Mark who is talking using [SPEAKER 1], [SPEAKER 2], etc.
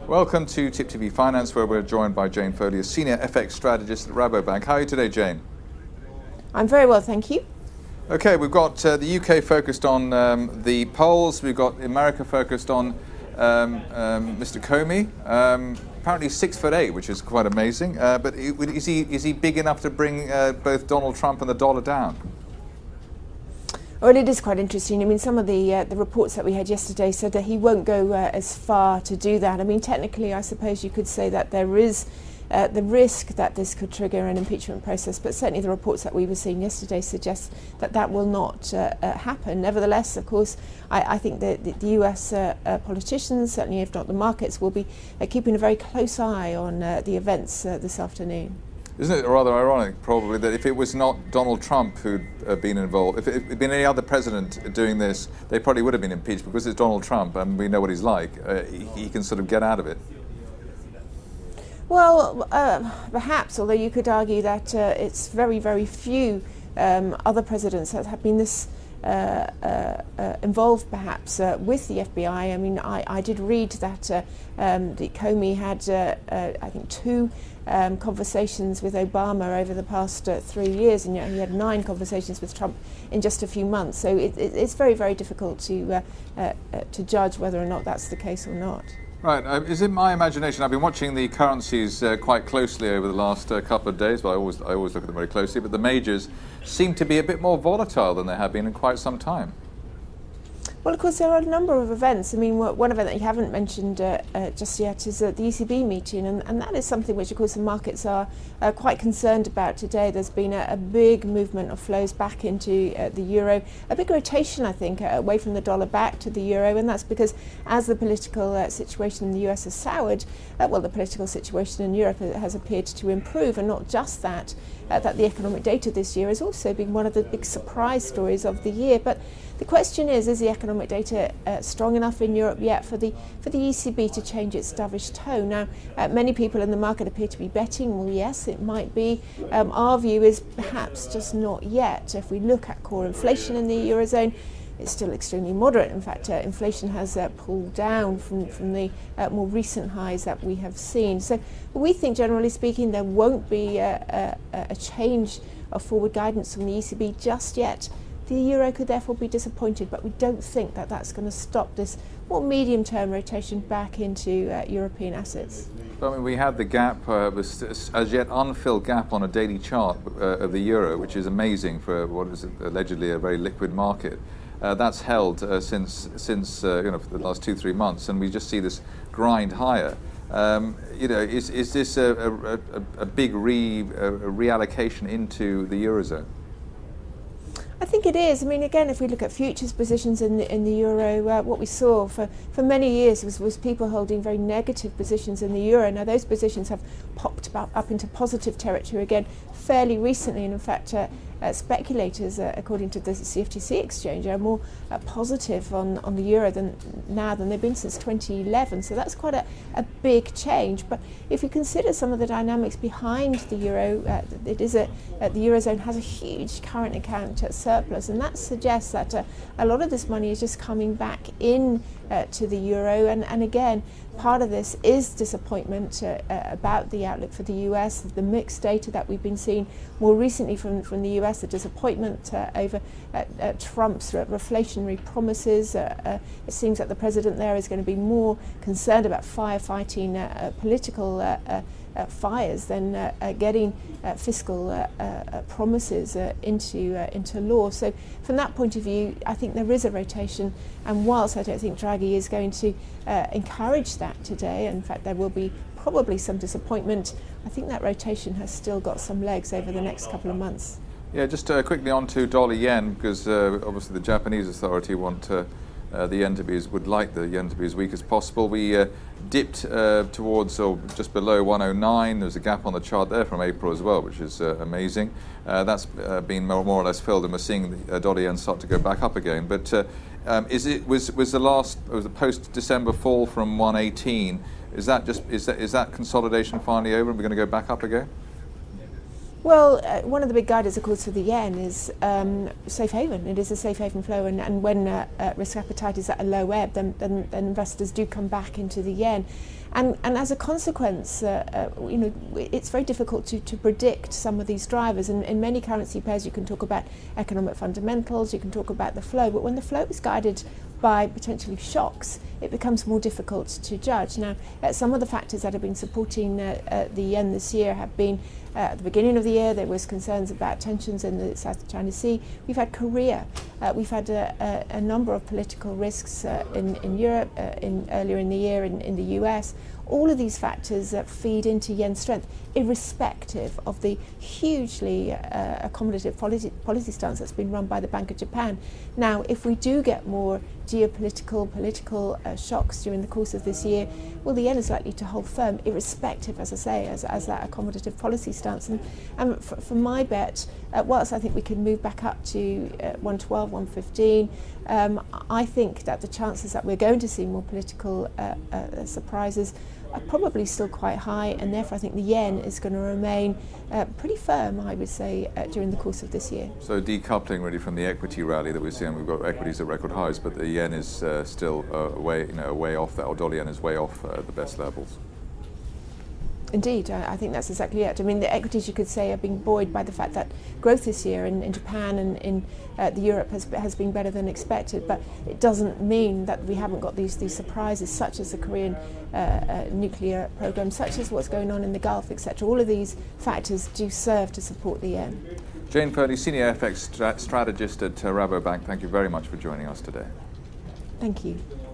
[SPEAKER 1] Welcome to Tip TV Finance, where we're joined by Jane Foley, a senior FX strategist at Rabobank. How are you today, Jane?
[SPEAKER 2] I'm very well, thank you.
[SPEAKER 1] Okay, we've got the UK focused on the polls. We've got America focused on Mr. Comey. Apparently 6'8", which is quite amazing. But is he big enough to bring both Donald Trump and the dollar down?
[SPEAKER 2] Well, it is quite interesting. I mean, some of the reports that we had yesterday said that he won't go as far to do that. I mean, technically, I suppose you could say that there is the risk that this could trigger an impeachment process, but certainly the reports that we were seeing yesterday suggest that that will not happen. Nevertheless, of course, I think that the US politicians, certainly if not the markets, will be keeping a very close eye on the events this afternoon.
[SPEAKER 1] Isn't it rather ironic, probably, that if it was not Donald Trump who'd been involved, if it had been any other president doing this, they probably would have been impeached, because it's Donald Trump and we know what he's like. He can sort of get out of it.
[SPEAKER 2] Well, perhaps, although you could argue that it's very, very few other presidents that have been this involved, perhaps, with the FBI. I mean, I did read that the Comey had, I think, 2 conversations with Obama over the past 3 years, and yet he had 9 conversations with Trump in just a few months. So it's very, very difficult to judge whether or not that's the case or not.
[SPEAKER 1] Right. Is it my imagination? I've been watching the currencies quite closely over the last couple of days, but I always look at them very closely. But the majors seem to be a bit more volatile than they have been in quite some time.
[SPEAKER 2] Well, of course, there are a number of events. I mean, one event that you haven't mentioned just yet is the ECB meeting, and that is something which, of course, the markets are quite concerned about today. There's been a big movement of flows back into the euro, a big rotation, I think, away from the dollar back to the euro, and that's because as the political situation in the US has soured, well, the political situation in Europe has appeared to improve, and not just that, that the economic data this year has also been one of the big surprise stories of the year. But the question is the economic data strong enough in Europe yet for the ECB to change its dovish tone? Now, many people in the market appear to be betting, well, yes, it might be. Our view is perhaps just not yet. If we look at core inflation in the Eurozone, it's still extremely moderate. In fact, inflation has pulled down from the more recent highs that we have seen. So we think, generally speaking, there won't be a change of forward guidance from the ECB just yet. The euro could therefore be disappointed, but we don't think that that's going to stop this more medium-term rotation back into European assets.
[SPEAKER 1] I mean, we had the gap, as yet unfilled gap on a daily chart of the euro, which is amazing for what is allegedly a very liquid market. That's held since for the last 2-3 months, and we just see this grind higher. Is this a big reallocation into the eurozone?
[SPEAKER 2] I think it is. I mean, again, if we look at futures positions in the euro, what we saw for many years was people holding very negative positions in the euro. Now, those positions have popped up into positive territory again fairly recently, and in fact, speculators, according to the CFTC exchange, are more positive on the euro than they've been since 2011. So that's quite a big change. But if you consider some of the dynamics behind the euro, the eurozone has a huge current account surplus, and that suggests that a lot of this money is just coming back in to the euro. And again, part of this is disappointment about the outlook for the US, the mixed data that we've been seeing more recently from the US, the disappointment over Trump's reflationary promises. It seems that the president there is going to be more concerned about firefighting political fires than getting fiscal promises into law. So from that point of view, I think there is a rotation, and whilst I don't think Draghi is going to encourage that today, in fact there will be probably some disappointment, I think that rotation has still got some legs over the next couple of months.
[SPEAKER 1] Yeah, just quickly on to dollar yen, because obviously the Japanese authority the yen would like the yen to be as weak as possible. We dipped towards or just below 109. There's a gap on the chart there from April as well, which is amazing. That's been more or less filled, and we're seeing the dollar yen start to go back up again. But was the post-December fall from 118? Is that consolidation finally over, and we're going to go back up again?
[SPEAKER 2] Well, one of the big guiders, of course, for the yen is safe haven. It is a safe haven flow, and when risk appetite is at a low ebb, then investors do come back into the yen. And as a consequence, it's very difficult to predict some of these drivers. And in many currency pairs, you can talk about economic fundamentals, you can talk about the flow, but when the flow is guided by potentially shocks, it becomes more difficult to judge. Now, some of the factors that have been supporting the yen this year have been, at the beginning of the year, there was concerns about tensions in the South China Sea. We've had Korea. We've had a number of political risks in Europe, earlier in the year in the US. All of these factors feed into yen strength, irrespective of the hugely accommodative policy stance that's been run by the Bank of Japan. Now, if we do get more political shocks during the course of this year, well, the yen is likely to hold firm, irrespective, as I say, as that accommodative policy stance. And for my bet, whilst I think we can move back up to 112, 115, I think that the chances that we're going to see more political surprises are probably still quite high, and therefore I think the yen is going to remain pretty firm, I would say, during the course of this year.
[SPEAKER 1] So decoupling really from the equity rally that we're seeing, we've got equities at record highs, but the yen is still way off that, or dollar yen is way off the best levels.
[SPEAKER 2] Indeed, I think that's exactly it. I mean, the equities, you could say, are being buoyed by the fact that growth this year in Japan and in the Europe has been better than expected, but it doesn't mean that we haven't got these surprises, such as the Korean nuclear program, such as what's going on in the Gulf, etc. All of these factors do serve to support the yen.
[SPEAKER 1] Jane Purley, Senior FX Strategist at Rabobank, thank you very much for joining us today.
[SPEAKER 2] Thank you.